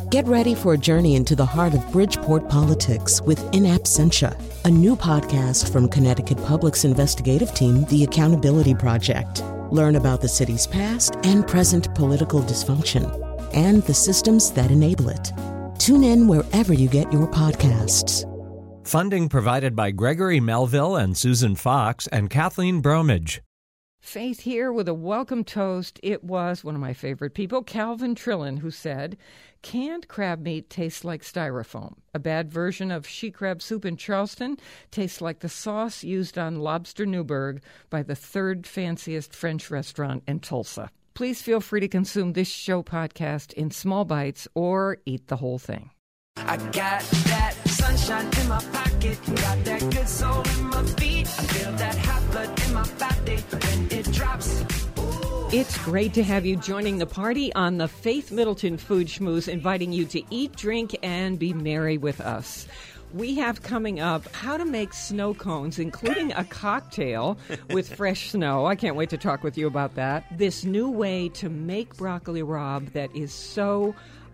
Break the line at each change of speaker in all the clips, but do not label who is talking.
Get ready for a journey into the heart of Bridgeport politics with In Absentia, a new podcast from Connecticut Public's investigative team, The Accountability Project. Learn about the city's past and present political dysfunction and the systems that enable it. Tune in wherever you get your podcasts.
Funding provided by Gregory Melville and Susan Fox and Kathleen Bromage.
Faith here with a welcome toast. It was one of my favorite people, Calvin Trillin, who said, "Canned crab meat tastes like styrofoam. A bad version of she crab soup in Charleston tastes like the sauce used on lobster Newburgh by the third fanciest French restaurant in Tulsa." Please feel free to consume this show podcast in small bites or eat the whole thing.
I got that sunshine in my pocket, got that good soul in my feet. I feel that hot blood in my body when it drops.
It's great to have you joining the party on the Faith Middleton Food Schmooze, inviting you to eat, drink, and be merry with us. We have coming up how to make snow cones, including a cocktail with fresh snow. I can't wait to talk with you about that. This new way to make broccoli rabe that is so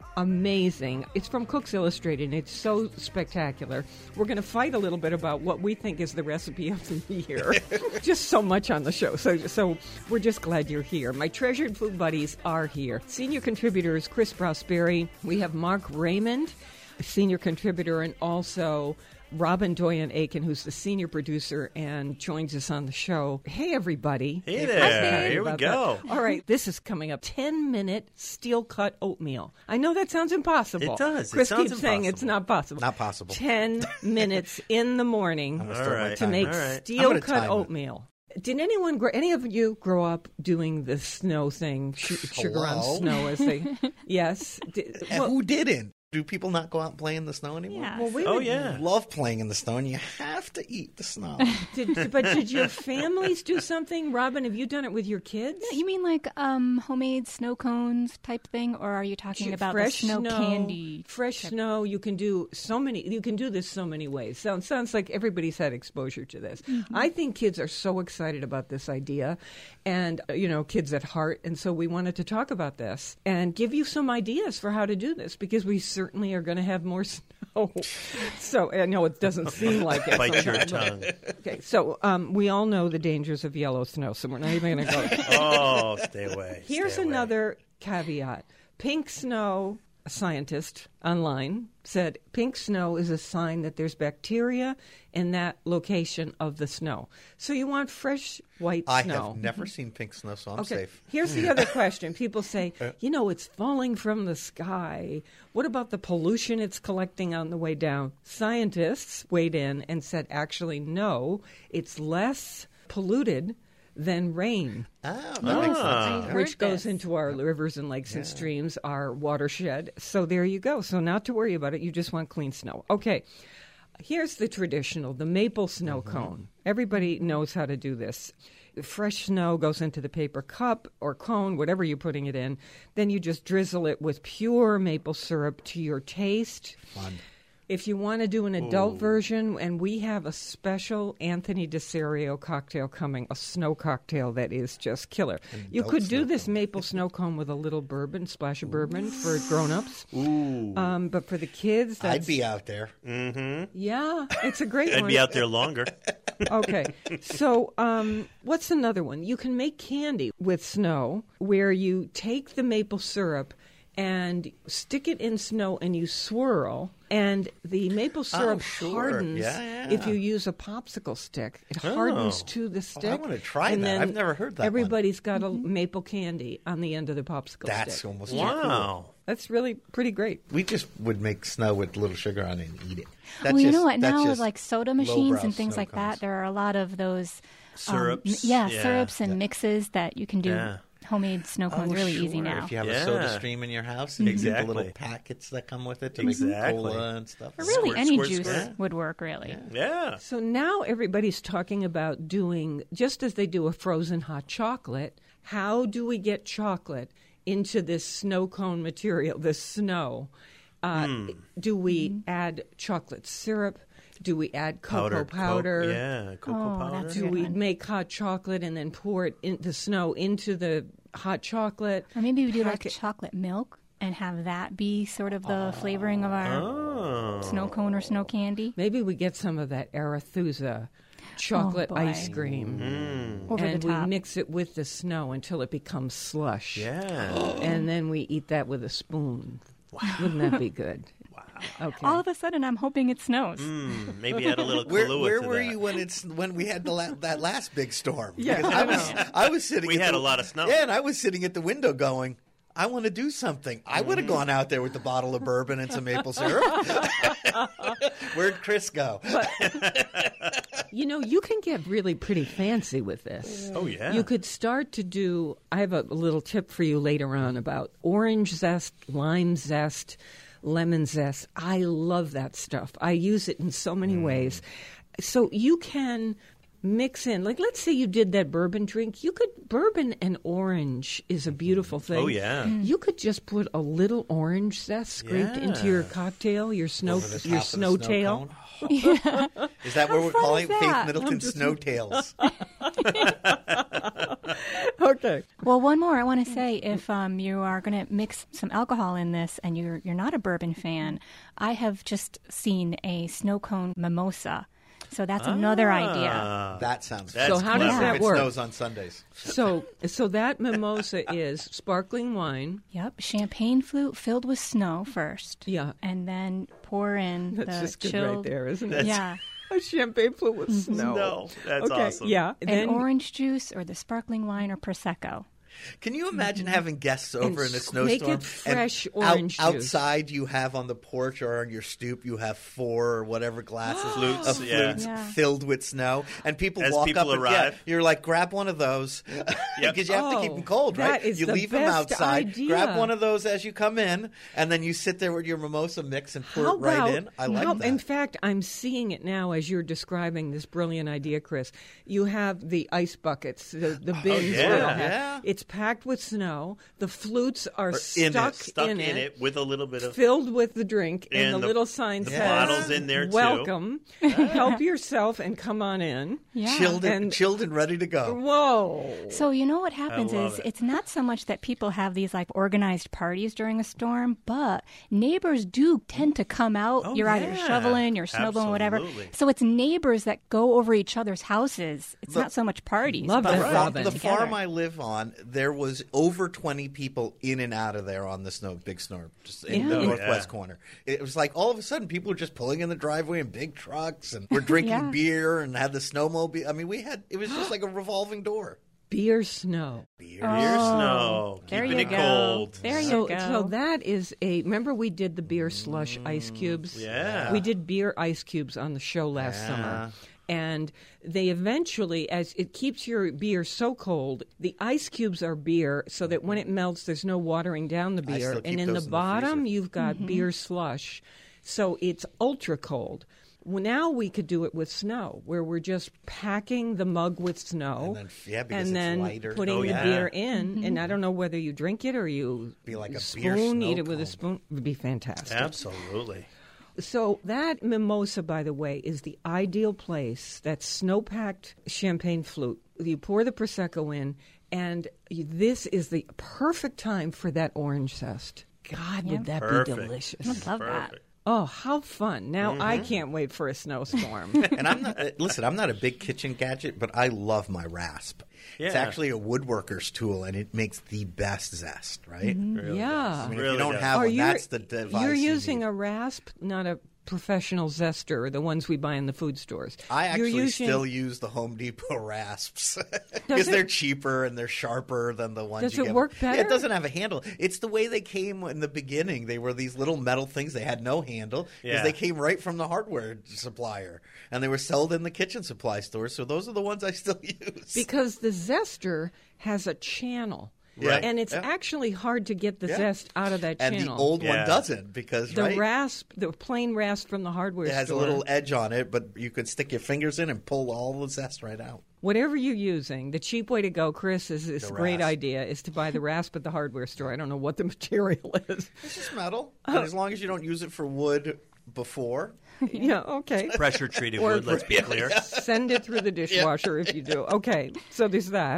amazing. It's from Cooks Illustrated, and it's so spectacular. We're going to fight a little bit about what we think is the recipe of the year. Just so much on the show. So we're just glad you're here. My treasured food buddies are here. Senior contributors Chris Prosperi. We have Mark Raymond, senior contributor, and also Robin Doyen-Aiken, who's the senior producer and joins us on the show. Hey, everybody.
Hey there. Here we go.
All right, this is coming up. 10-minute steel-cut oatmeal. I know that sounds impossible.
It does.
Chris
it sounds
keeps
impossible.
saying it's not possible.
Not possible.
10 minutes in the morning to make steel-cut oatmeal. Did any of you grow up doing the snow thing, sugar on snow, as they... Yes.
Who didn't? Do people not go out and play in the snow anymore?
Yeah.
Well, we
love playing in the snow, and you have to eat the snow.
But did your families do something? Robin, have you done it with your kids?
Yeah, you mean like homemade snow cones type thing, or are you talking about
fresh
the snow candy?
Fresh snow. You can do so many. You can do this so many ways. Sounds like everybody's had exposure to this. Mm-hmm. I think kids are so excited about this idea, and kids at heart. And so we wanted to talk about this and give you some ideas for how to do this, because we certainly are going to have more snow. So I know it doesn't seem like it.
Bite your tongue.
Okay, so we all know the dangers of yellow snow, so we're not even going to go.
Oh, stay away.
Here's another caveat. Pink snow, a scientist online said, pink snow is a sign that there's bacteria in that location of the snow. So you want fresh white snow.
I have never seen pink snow, so I'm safe.
Here's the other question. People say, it's falling from the sky. What about the pollution it's collecting on the way down? Scientists weighed in and said, actually, no, it's less polluted than rain.
That makes sense.
Which goes into our rivers and lakes and streams, our watershed. So there you go. So not to worry about it. You just want clean snow. Okay. Here's the traditional, the maple snow cone. Everybody knows how to do this. Fresh snow goes into the paper cup or cone, whatever you're putting it in. Then you just drizzle it with pure maple syrup to your taste.
Fun.
If you want to do an adult version, and we have a special Anthony DeSario cocktail coming, a snow cocktail that is just killer. You could do this maple snow cone with a little bourbon, splash of bourbon for grown-ups. But for the kids, that's...
I'd be out there.
Mm-hmm.
Yeah, it's a great one.
I'd be out there longer.
Okay, so what's another one? You can make candy with snow where you take the maple syrup and stick it in snow and you swirl, and the maple syrup hardens if you use a popsicle stick. It hardens to the stick.
I want to try
and
that.
Then
I've never heard that
everybody's got a maple candy on the end of the popsicle
That's
stick.
almost
Wow.
That's really pretty great.
We just would make snow with little sugar on it and eat it.
Well, you know what? Now with like soda machines and things like that, there are a lot of those
syrups.
Syrups and mixes that you can do.
Yeah.
Homemade snow cones really easy now.
If you have a soda stream in your house, and you get the little packets that come with it to make cola and stuff.
Or really,
Squirt,
any
squirt,
juice
squirt.
would work, really.
Yeah.
So now everybody's talking about doing, just as they do a frozen hot chocolate, how do we get chocolate into this snow cone material, this snow? Do we add chocolate syrup? Do we add cocoa powder?
Cocoa powder.
That's
Do we make hot chocolate and then pour it the snow into the hot chocolate?
Or maybe we do like chocolate milk and have that be sort of the flavoring of our snow cone or snow candy.
Maybe we get some of that Arethusa chocolate ice cream.
Over
and
the top.
we mix it with the snow until it becomes slush.
Yeah.
And then we eat that with a spoon. Wow. Wouldn't that be good?
Wow.
Okay.
All of a sudden, I'm hoping it snows.
Maybe add a little
Where
Kahlua to
were
that.
you when we had that last big storm?
Yeah.
Because I was sitting.
We
at
had
the-
a lot of snow.
Yeah, and I was sitting at the window going, I want to do something. I would have gone out there with the bottle of bourbon and some maple syrup. Where'd Chris go?
You know, you can get really pretty fancy with this.
Oh, yeah.
You could start to do, I have a little tip for you later on about orange zest, lime zest, lemon zest. I love that stuff. I use it in so many ways. So you can mix in, like, let's say you did that bourbon drink. Bourbon and orange is a beautiful thing.
Oh, yeah.
You could just put a little orange zest scraped into your cocktail, your snow
Over the top
your
of the
snow
snow
tail.
cone? Is that what we're
fun
calling
is
Faith
that?
Middleton Snowtails?
Okay.
Well, one more I want to say, if you are going to mix some alcohol in this and you're not a bourbon fan, I have just seen a snow cone mimosa. So that's another idea.
That sounds
That's
So how does
clever.
that
If
work?
it snows on Sundays.
So that mimosa is sparkling wine.
Yep, champagne flute filled with snow first.
Yeah.
And then pour in
That's
the
just good
chilled.
right there, isn't it?
Yeah.
A champagne flute with snow.
No, that's
okay,
awesome.
Yeah.
And
Then
orange juice or the sparkling wine or Prosecco.
Can you imagine having guests over in a
make
snowstorm?
it fresh
and
orange juice.
outside you have on the porch or on your stoop you have 4 or whatever glasses
Flutes,
of
yeah.
flutes
Yeah.
filled with snow, and people
As
walk
people
up and
arrive.
you're like, grab one of those because you have to keep them cold, right?
that is
You
the
leave them
best
outside,
idea.
grab one of those as you come in, and then you sit there with your mimosa mix and pour
how
it right
about,
in. I like that.
In fact, I'm seeing it now as you're describing this brilliant idea, Chris. You have the ice buckets, the bins.
yeah.
we all have.
Yeah.
It's packed with snow. The flutes are
in it.
stuck
in it with a little bit of
filled with the drink, and
And
the little sign
the
says,
bottles in there, too.
welcome, help yourself, and come on in.
Yeah.
Chilled and ready to go.
Whoa.
So you know what happens
love
is
it.
it's not so much that people have these like organized parties during a storm, but neighbors do tend to come out.
Oh,
You're either
yeah.
shoveling, you're snowballing, whatever.
Absolutely.
So it's neighbors that go over each other's houses. It's not so much parties.
Love
but
that,
getting
Robin.
The
together.
farm I live on, there was over 20 people in and out of there on the big snow, just in the
Yeah.
northwest corner. It was like all of a sudden people were just pulling in the driveway in big trucks, and we're drinking
Yeah.
beer and had the snowmobile. I mean, it was just like a revolving door.
Beer snow.
beer snow,
There
keeping
you
it
go.
cold.
There you
So
go.
that is remember we did the beer slush ice cubes?
Yeah.
We did beer ice cubes on the show last summer. And they eventually, as it keeps your beer so cold, the ice cubes are beer so that when it melts, there's no watering down the
I
beer.
still keep
And in the
those in the
bottom,
freezer.
you've got beer slush. So it's ultra cold. Well, now we could do it with snow, where we're just packing the mug with snow,
And then- yeah, because
and
it's
then
lighter.
putting
Oh,
the
yeah.
beer in. And I don't know whether you drink it or you
Be like a beer
spoon,
snow
eat it with a
cone.
spoon. It would be fantastic.
Absolutely.
So that mimosa, by the way, is the ideal place. That snow-packed champagne flute. You pour the Prosecco in, and this is the perfect time for that orange zest. God, would that
Perfect.
be delicious?
I love that.
Perfect.
Oh, how fun. Now I can't wait for a snowstorm.
And I'm not a big kitchen gadget, but I love my rasp. It's
Yeah.
actually a woodworker's tool, and it makes the best zest, right?
Really
Yeah.
does.
I mean,
Really
if you don't
does.
have
Are
one,
you-
that's the device.
You're
you
using
need.
a rasp, not a professional zester, the ones we buy in the food stores.
I
You're
actually
using-
still use the Home Depot rasps
Does
because
it-
they're cheaper and they're sharper than the ones
Does
you
it
get.
work
Yeah,
better?
it doesn't have a handle. It's the way they came in the beginning. They were these little metal things. They had no handle because
Yeah.
they came right from the hardware supplier, and they were sold in the kitchen supply stores. So those are the ones I still use.
Because the zester has a channel.
Right.
And it's
Yeah.
actually hard to get the
Yeah.
zest out of that
and
channel.
the old one
Yeah.
doesn't because
The
right?
rasp, the plain rasp from the hardware
It has
store.
a little edge on it, but you could stick your fingers in and pull all the zest right out.
Whatever you're using, the cheap way to go, Chris, is this
The
great
rasp.
idea, is to buy the rasp at the hardware store. I don't know what the material is.
It's just metal, and as long as you don't use it for wood before.
Yeah, okay.
Pressure treated wood, let's be clear.
Send it through the dishwasher if you do. Okay, so there's that.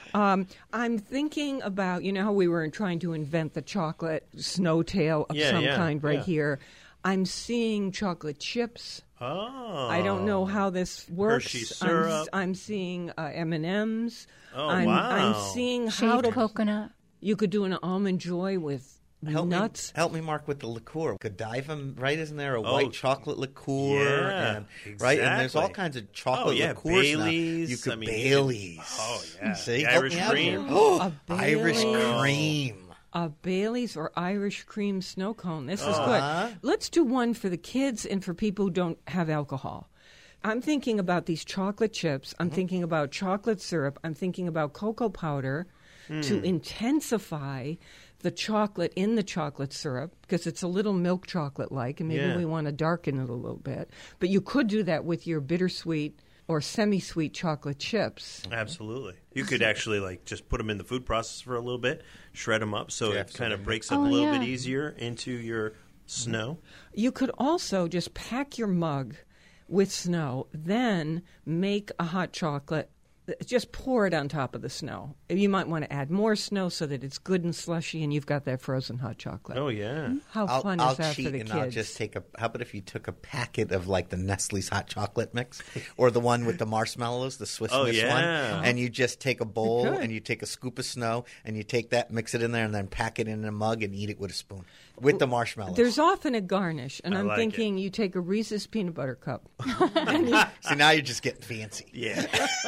I'm thinking about, you know how we were trying to invent the chocolate snowtail of some kind right here. I'm seeing chocolate chips.
Oh.
I don't know how this works.
Hershey syrup.
I'm seeing M&Ms.
Oh,
I'm
wow.
seeing how
Shaved
to...
coconut.
You could do an Almond Joy with nuts.
Help me, Mark, with the liqueur. Godiva, right? Isn't there a
Oh,
white chocolate liqueur?
yeah,
and, right, and there's all
exactly.
kinds of chocolate
yeah,
liqueurs
Baileys.
now. You could
I mean,
Baileys.
Oh, yeah.
See,
The
help
Irish
me out
cream.
here.
A
Irish
Baileys.
cream.
A Bailey's or Irish cream snow cone. This is
Uh-huh.
good. Let's do one for the kids and for people who don't have alcohol. I'm thinking about these chocolate chips. I'm thinking about chocolate syrup. I'm thinking about cocoa powder to intensify the chocolate in the chocolate syrup because it's a little milk chocolate-like, and maybe
Yeah.
we want to darken it a little bit. But you could do that with your bittersweet or semi-sweet chocolate chips.
Absolutely. You could actually just put them in the food processor for a little bit, shred them up so it kind of breaks up
Oh,
a little
yeah.
bit easier into your snow.
You could also just pack your mug with snow, then make a hot chocolate. Just pour it on top of the snow. You might want to add more snow so that it's good and slushy and you've got that frozen hot chocolate.
Oh, yeah.
How fun
I'll
is that
cheat
for the
and
kids?
I'll just take how about if you took a packet of the Nestle's hot chocolate mix or the one with the marshmallows, the Swiss
Oh,
Miss
yeah.
one, and you just take a bowl
could.
and you take a scoop of snow and you take that, mix it in there, and then pack it in a mug and eat it with a spoon with the marshmallows.
There's often a garnish, and
I
I'm
like
thinking you take a Reese's peanut butter cup.
See, now you're just getting fancy.
Yeah.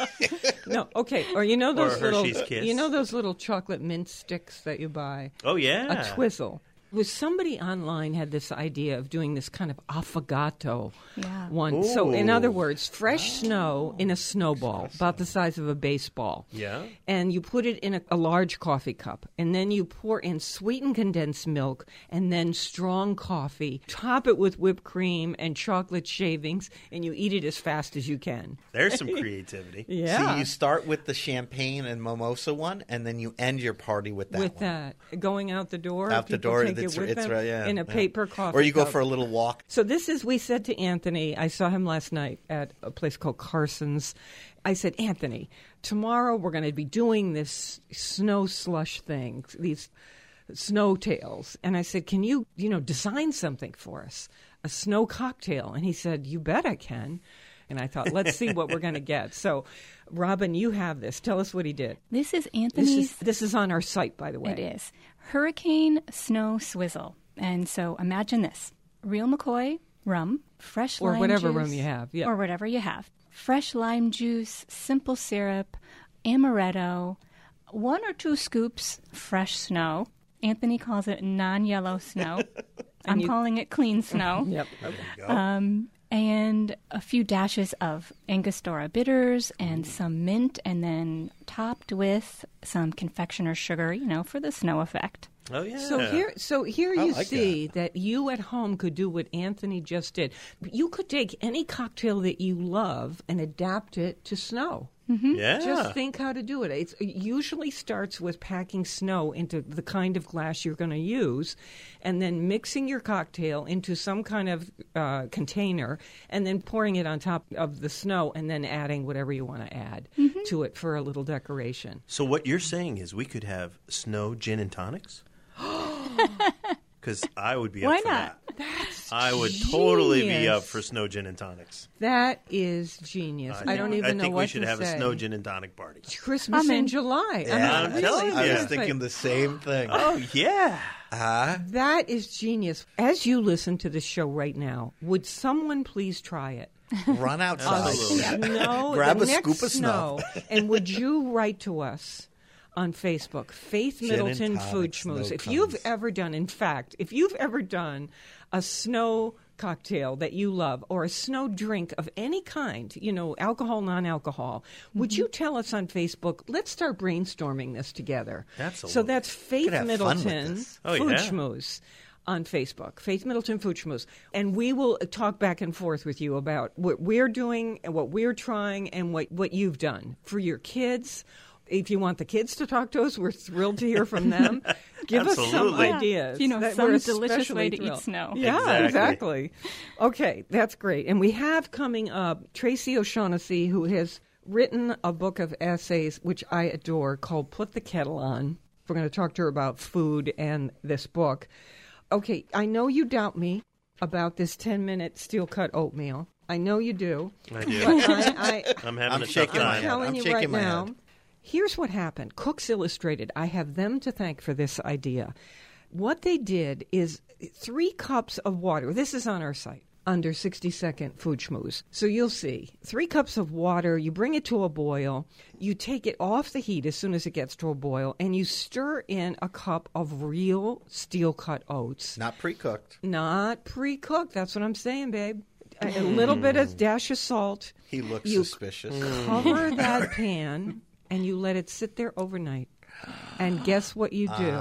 No, okay. Or you know those little,
Hershey's Kiss.
you know those little chocolate mint sticks that you buy.
Oh, yeah.
A twizzle. Was somebody online had this idea of doing this kind of affogato
Yeah.
one. So, in
Ooh.
other words, fresh snow in a snowball about the size of a baseball.
Yeah.
And you put it in a large coffee cup. And then you pour in sweetened condensed milk and then strong coffee. Top it with whipped cream and chocolate shavings. And you eat it as fast as you can.
There's some creativity.
Yeah.
See, you start with the champagne and mimosa one, and then you end your party with that
with
one.
that. Going out the door.
Out the
people
door,
take it
it's
with them
right, yeah.
in a
yeah.
paper coffee
Or you go
cup.
for a little walk.
So this is, we said to Anthony, I saw him last night at a place called Carson's. I said, Anthony, tomorrow we're going to be doing this snow slush thing, these snow tails. And I said, can you design something for us, a snow cocktail? And he said, you bet I can. And I thought, let's see what we're going to get. So, Robin, you have this. Tell us what he did.
This is Anthony's.
This is on our site, by the way.
It is Hurricane Snow Swizzle. And so imagine this. Real McCoy rum, fresh
Or
lime
whatever
juice,
rum you have, yeah.
Or whatever you have. Fresh lime juice, simple syrup, amaretto, 1 or 2 scoops fresh snow. Anthony calls it non-yellow snow. I'm calling it clean snow.
Yep.
And a few dashes of Angostura bitters and some mint, and then topped with some confectioner's sugar, for the snow effect.
Oh, yeah.
So here you
like
see that you at home could do what Anthony just did. You could take any cocktail that you love and adapt it to snow.
Yeah.
Just think how to do it. It usually starts with packing snow into the kind of glass you're going to use, and then mixing your cocktail into some kind of container, and then pouring it on top of the snow, and then adding whatever you want to add to it for a little decoration.
So what you're saying is we could have snow gin and tonics? Because I would be up
Why
for
not?
that. I would totally be
genius.
up for snow gin and tonics.
That is genius. I don't even know
I think
what
we should
to
have
say.
a snow gin and tonic party.
Christmas
I'm
in
in.
July.
Yeah,
I'm telling you.
I was
Yeah.
thinking the same thing.
Oh, yeah.
That is genius. As you listen to this show right now, would someone please try it?
Run outside.
Absolutely.
No,
Grab
the
a
next
scoop of snow.
And would you write to us on Facebook, Faith
Gin and
Middleton
tonic
Food
snow
Schmooze? If
cones.
you've ever done, in fact, if you've ever done a snow cocktail that you love or a snow drink of any kind, alcohol, non-alcohol, would you tell us on Facebook? Let's start brainstorming this together.
Absolutely.
So that's Faith
Could have fun with
Middleton
this.
Oh,
Food
yeah.
Schmooze on Facebook, Faith Middleton Food Schmooze. And we will talk back and forth with you about what we're doing and what we're trying and what you've done for your kids. If you want the kids to talk to us, we're thrilled to hear from them. Give us some
Absolutely.
ideas.
You know,
That
some
we're
delicious
especially
way to
thrilled.
eat snow.
Yeah,
Exactly.
exactly. Okay, that's great. And we have coming up Tracy O'Shaughnessy, who has written a book of essays, which I adore, called Put the Kettle On. We're going to talk to her about food and this book. Okay, I know you doubt me about this 10-minute steel-cut oatmeal. I know you do.
I do.
But
I'm having
I'm
a tough
shaking my
time.
head.
telling
I'm
you
shaking
right
my
now,
head.
here's what happened. Cooks Illustrated, I have them to thank for this idea. What they did is 3 cups of water. This is on our site, under 60-second food schmooze. So you'll see 3 cups of water. You bring it to a boil. You take it off the heat as soon as it gets to a boil, and you stir in a cup of real steel-cut oats.
Not pre-cooked.
Not pre-cooked. That's what I'm saying, babe. A little bit of dash of salt.
He looks
You
suspicious.
Cover that pan, and you let it sit there overnight. And guess what you do?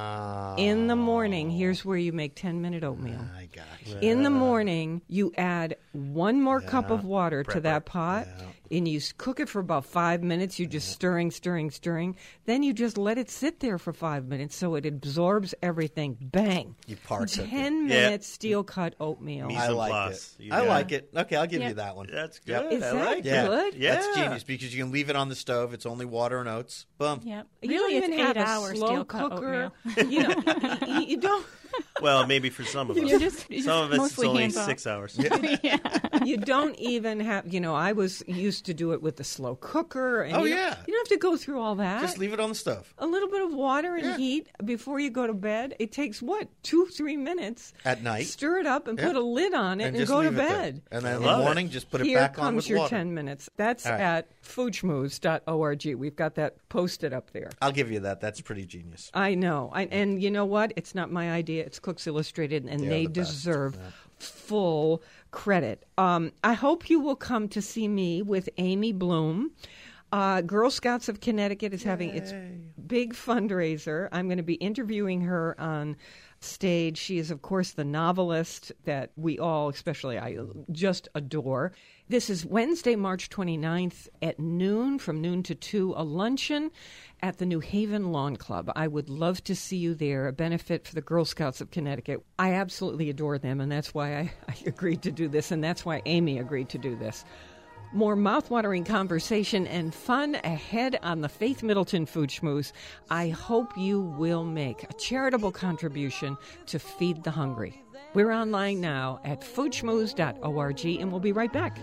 In the morning, here's where you make 10-minute oatmeal.
I got you.
In the morning, you add 1 more cup of water to
Prep
that
it.
pot, and you cook it for about 5 minutes. You just stirring. Then you just let it sit there for 5 minutes so it absorbs everything. Bang!
You partook it.
10 minutes steel-cut oatmeal.
Me-
I
Mise en
like
place.
it.
You
I
got
like
it.
it. Okay, I'll give
Yep.
you that one.
That's
Yep.
good.
Is
I
that
like
Yeah,
it.
good?
Yeah.
That's genius because you can leave it on the stove. It's only water and oats. Boom.
Yep.
You
Really,
don't
it's
even have
8
a
hours
slow
steel cut
cooker.
oatmeal.
You know, you don't.
Well, maybe for some of us.
You're just
Some of us, it's
mostly
only
hands off.
6 hours.
You don't even have. I was used to do it with the slow cooker. And
Oh,
you don't-
yeah.
you don't have to go through all that.
Just leave it on the stove.
A little bit of water and heat before you go to bed. It takes 2-3 minutes
At night.
Stir it up and
Yeah.
put a lid on it and
just
go to
leave it there.
bed.
And then in the
love it.
morning, just put it
Here
back on
comes
with
your
water.
10 minutes. That's
All right.
at foodschmooze.org. We've got that posted up there.
I'll give you that. That's pretty genius.
I know. And you know what? It's not my idea. It's Cooks Illustrated, and
They're
they
the best.
deserve full credit. I hope you will come to see me with Amy Bloom. Girl Scouts of Connecticut is having its big fundraiser. I'm going to be interviewing her on stage. She is, of course, the novelist that we all, especially I, just adore. This is Wednesday, March 29th at noon, from noon to 2, a luncheon at the New Haven Lawn Club. I would love to see you there, a benefit for the Girl Scouts of Connecticut. I absolutely adore them, and that's why I agreed to do this, and that's why Amy agreed to do this. More mouthwatering conversation and fun ahead on the Faith Middleton Food Schmooze. I hope you will make a charitable contribution to feed the hungry. We're online now at foodschmooze.org, and we'll be right back.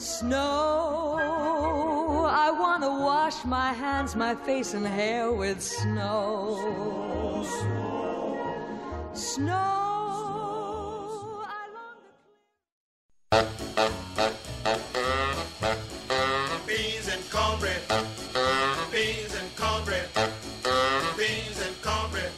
Snow, I want to wash my hands, my face, and hair with snow. Snow, I long to...
Beans and cornbread. Beans and cornbread. Beans and cornbread.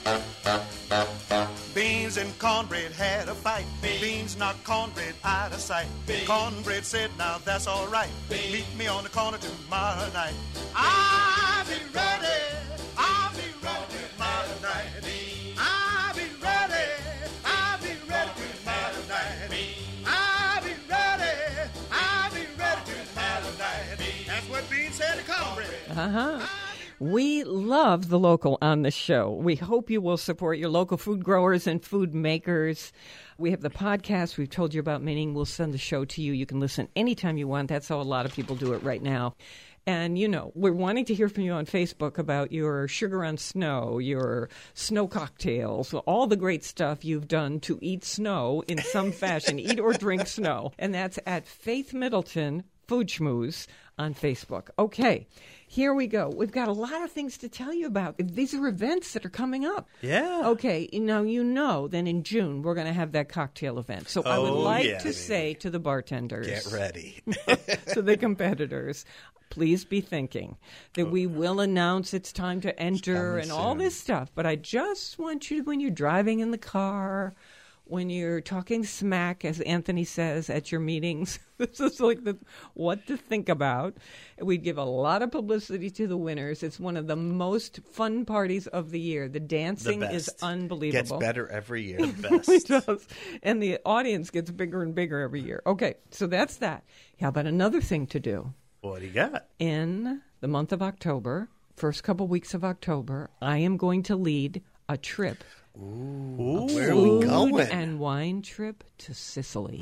Beans and cornbread had a fight. Beans knocked cornbread out of sight. Cornbread said, now that's all right. Meet me on the corner tomorrow night. I'll be ready. I'll be ready tomorrow night. I'll be ready. I'll be ready tomorrow night. I'll be ready. I'll be ready tomorrow night. That's what Beans said to cornbread.
We love the local on the show. We hope you will support your local food growers and food makers. We have the podcast we've told you about, meaning we'll send the show to you. You can listen anytime you want. That's how a lot of people do it right now. And, we're wanting to hear from you on Facebook about your sugar on snow, your snow cocktails, all the great stuff you've done to eat snow in some fashion, eat or drink snow. And that's at Faith Middleton Food Schmooze on Facebook. Okay, here we go. We've got a lot of things to tell you about. These are events that are coming up.
Yeah.
Okay, now then in June we're going to have that cocktail event. So I would
Oh,
like
yeah,
to
baby.
say to the bartenders,
Get ready.
to the competitors, please be thinking that we will announce it's time to enter
coming
and all
soon.
this stuff. But I just want you, when you're driving in the car, when you're talking smack, as Anthony says, at your meetings, this is like what to think about. We'd give a lot of publicity to the winners. It's one of the most fun parties of the year. The dancing is
best.
unbelievable.
Gets better every year.
It does. And the audience gets bigger and bigger every year. Okay, so that's that. How about another thing to do?
What do you got?
In the month of October, first couple weeks of October, I am going to lead a trip.
Where are we going?
Food and wine trip to Sicily.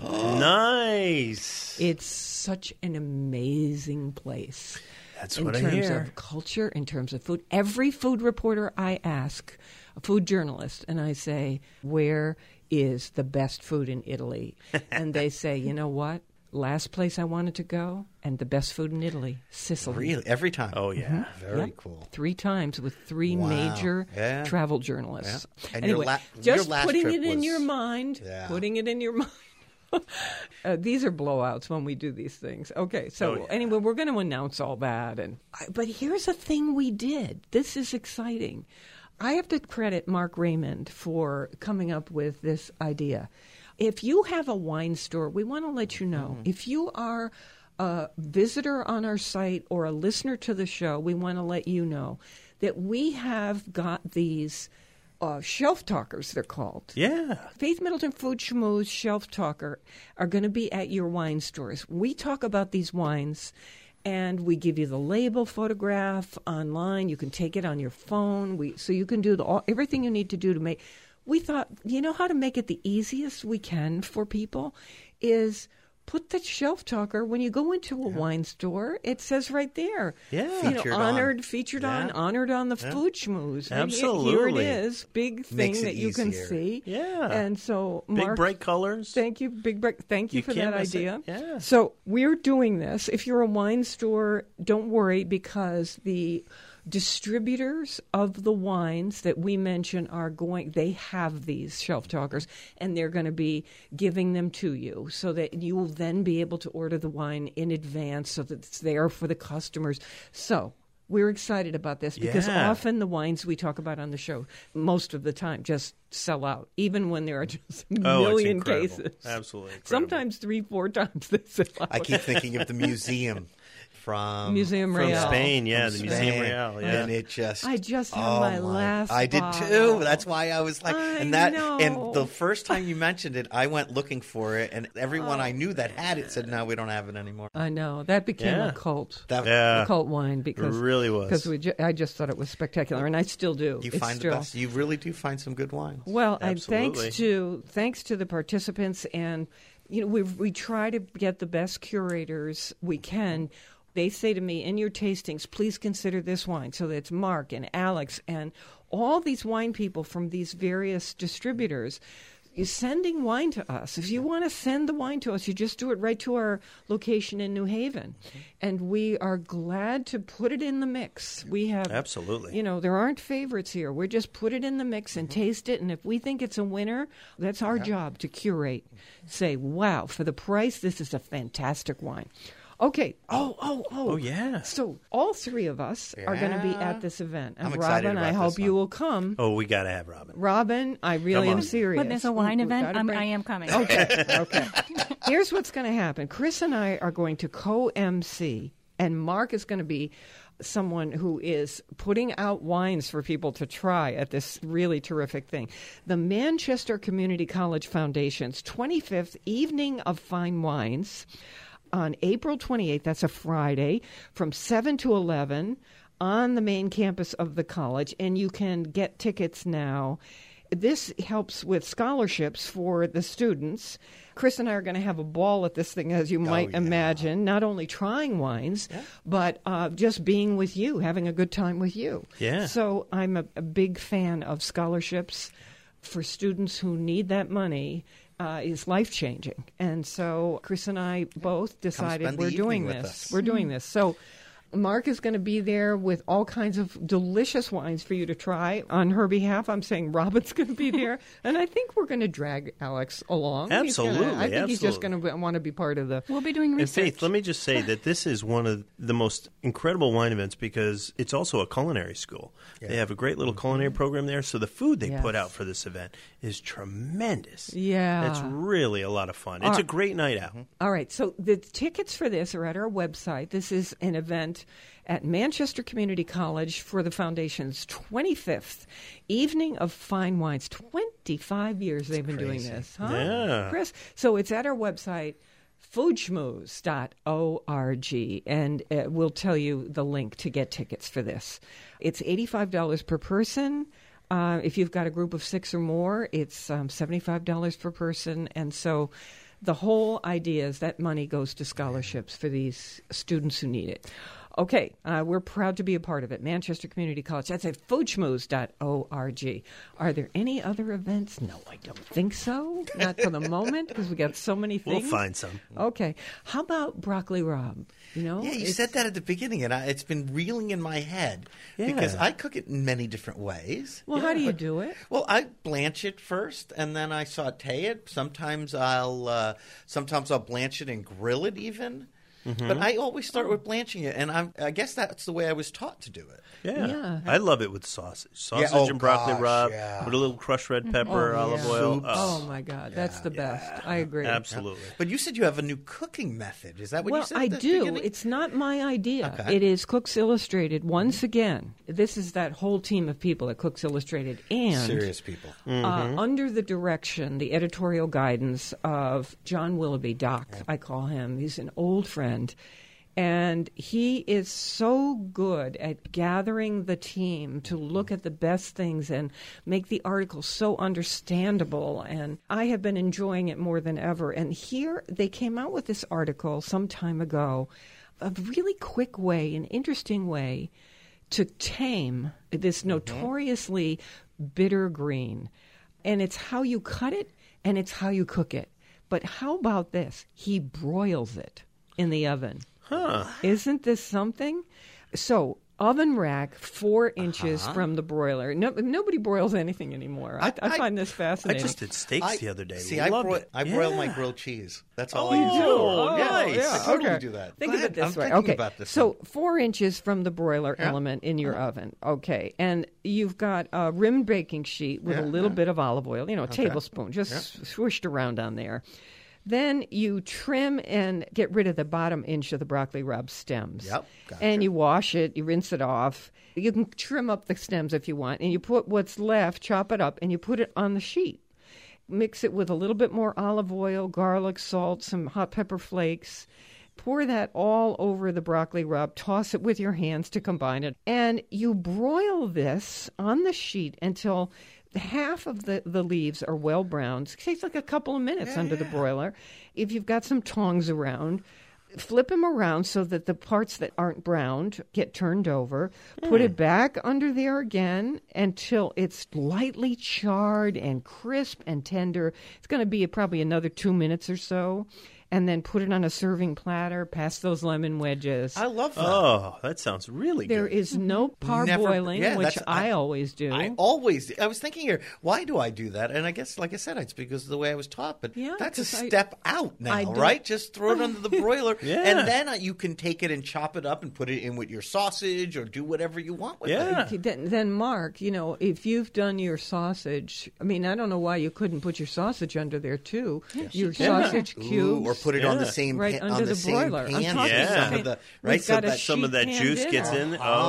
Nice.
It's such an amazing place.
That's
in
what I
terms
hear.
of culture, in terms of food. Every food reporter I ask, a food journalist, and I say, where is the best food in Italy? And they say, you know what? Last place I wanted to go, and the best food in Italy, Sicily.
Really? Every time?
Oh, yeah.
Very cool.
3 times with 3
Wow.
major
Yeah.
travel journalists.
Yeah. And
Anyway,
your
just
last
putting
trip
it in
was-
your mind.
Yeah.
Putting it in your mind. These are blowouts when we do these things. Okay, so
Oh, yeah.
anyway, we're going to announce all that. But here's a thing we did. This is exciting. I have to credit Mark Raymond for coming up with this idea. If you have a wine store, we want to let you know. If you are a visitor on our site or a listener to the show, we want to let you know that we have got these shelf talkers, they're called.
Yeah.
Faith Middleton Food Schmooze Shelf Talker are going to be at your wine stores. We talk about these wines, and we give you the label photograph online. You can take it on your phone. So you can do everything you need to do to make. We thought, you know how to make it the easiest we can for people is put the shelf talker when you go into a wine store. It says right there,
Yeah.
Featured on.
featured
Yeah.
on, honored on the Food Schmooze. And here
Absolutely.
it is, big thing
Makes it
that you can
easier.
see.
Yeah.
And so,
Big
Mark,
bright colors.
thank you, Big Break. Thank you
You
for
can't
that
miss it.
idea.
Yeah.
So we're doing this. If you're a wine store, don't worry because the distributors of the wines that we mention they have these shelf talkers, and they're going to be giving them to you so that you will then be able to order the wine in advance so that it's there for the customers. So we're excited about this because
Yeah.
often the wines we talk about on the show, most of the time, just sell out, even when there are just a
Oh, it's
million
incredible.
cases.
Absolutely incredible.
Sometimes 3-4 times they sell out.
I keep thinking of the museum from
Museum
From
Real.
Spain, yeah,
from
the Museum
Spain.
Real, yeah.
And it just
I just had my last
I did
bottle.
too. That's why I was like
I
and that
know.
and the first time you mentioned it, I went looking for it and everyone
Oh.
I knew that had it said no, we don't have it anymore.
I know. That became
Yeah.
a cult.
That
Yeah.
A cult wine because
It really was.
because I just thought it was spectacular, and I still do.
you
It's
find
still,
the best. You really do find some good wines.
Well,
Absolutely.
thanks to the participants, and we try to get the best curators we can. They say to me, in your tastings, please consider this wine. So that's Mark and Alex and all these wine people from these various distributors. You're sending wine to us. If you want to send the wine to us, you just do it right to our location in New Haven. And we are glad to put it in the mix. We have
Absolutely.
there aren't favorites here. We just put it in the mix and taste it. And if we think it's a winner, that's our job to curate. Say, wow, for the price, this is a fantastic wine. Okay. Oh,
yeah.
So all 3 of us are going to be
Yeah.
at this event. And
I'm excited
Robin, I
about
hope
this
you
one.
will come.
Oh, we got to have Robin.
Robin, I really
Come
am
on.
serious.
When there's a wine
We
event,
gotta bring-
I am coming.
Okay. Here's what's going to happen. Chris and I are going to co-MC, and Mark is going to be someone who is putting out wines for people to try at this really terrific thing. The Manchester Community College Foundation's 25th Evening of Fine Wines on April 28th, that's a Friday, from 7 to 11 on the main campus of the college, and you can get tickets now. This helps with scholarships for the students. Chris and I are going to have a ball at this thing, as you might imagine, not only trying wines, but just being with you, having a good time with you.
Yeah.
So I'm a big fan of scholarships for students who need that money. Is life-changing. And so Chris and I both decided
spend the
we're doing
evening with
this.
us.
We're doing this. So Mark is going to be there with all kinds of delicious wines for you to try. On her behalf, I'm saying Robin's going to be there. And I think we're going to drag Alex along.
Absolutely,
I think he's just
absolutely.
going to want to be part of the...
We'll be doing
And
research.
Faith, let me just say that this is one of the most incredible wine events because it's also a culinary school. They have a great little culinary program there, so the food they put
Yes.
out for this event is tremendous.
Yeah.
It's really a lot of fun. It's a great night out.
All right, so the tickets for this are at our website. This is an event at Manchester Community College for the Foundation's 25th Evening of Fine Wines. 25 years they've been doing this, huh?
Yeah.
Chris? So it's at our website, foodschmooze.org, and we'll tell you the link to get tickets for this. It's $85 per person. If you've got a group of 6 or more, it's $75 per person. And so the whole idea is that money goes to scholarships for these students who need it. Okay, we're proud to be a part of it. Manchester Community College. That's at foodschmooze.org. Are there any other events? No, I don't think so. Not for the moment, because we got so many things.
We'll find some.
Okay. How about Broccoli Rob?
Yeah, you said that at the beginning, and it's been reeling in my head because I cook it in many different ways.
Well, how do you do it?
Well, I blanch it first, and then I saute it. Sometimes I'll blanch it and grill it even. Mm-hmm. But I always start with blanching it, and I guess that's the way I was taught to do it.
Yeah. I love it with sausage. And broccoli rub, with a little crushed red pepper, olive oil.
Oh, my God. That's the best. I agree.
Absolutely.
But you said you have a new cooking method. Is that what you said?
Well, I do.
Beginning?
It's not my idea.
Okay.
It is Cooks Illustrated. Once again, this is that whole team of people at Cooks Illustrated. And
serious people.
Under the direction, the editorial guidance of John Willoughby, Doc, I call him. He's an old friend. And he is so good at gathering the team to look at the best things and make the article so understandable. And I have been enjoying it more than ever. And here they came out with this article some time ago, a really quick way, an interesting way to tame this notoriously bitter green. And it's how you cut it and it's how you cook it. But how about this? He broils it in the oven. Isn't this something? So, oven rack 4 inches from the broiler. Nobody broils anything anymore. I find this fascinating.
I just did steaks the other day.
See, I broil my grilled cheese. That's all I
you
do.
do? Nice.
I totally do that.
Think of it this way.
Okay, about this
so 4 inches from the broiler element in your oven. Okay, and you've got a rimmed baking sheet with a little bit of olive oil, a tablespoon, just swished around on there. Then you trim and get rid of the bottom inch of the broccoli rub stems.
Yep, gotcha.
And you wash it, you rinse it off. You can trim up the stems if you want, and you put what's left, chop it up, and you put it on the sheet. Mix it with a little bit more olive oil, garlic, salt, some hot pepper flakes. Pour that all over the broccoli rub. Toss it with your hands to combine it. And you broil this on the sheet until half of the leaves are well browned. It takes like a couple of minutes under the broiler. If you've got some tongs around, flip them around so that the parts that aren't browned get turned over. Put it back under there again until it's lightly charred and crisp and tender. It's going to be probably another 2 minutes or so. And then put it on a serving platter, past those lemon wedges.
I love that.
Oh, that sounds really good.
There is no parboiling, which I always do.
I always do. I was thinking here, why do I do that? And I guess, like I said, it's because of the way I was taught. But that's a step out now, right? Just throw it under the broiler. And then you can take it and chop it up and put it in with your sausage or do whatever you want with it.
Then, Mark, if you've done your sausage, I mean, I don't know why you couldn't put your sausage under there, too. Your sausage cubes.
Or put it on the same
right
pan,
under the broiler.
Pan.
Yeah.
Some of the, right, so that
some of that juice gets in. Oh,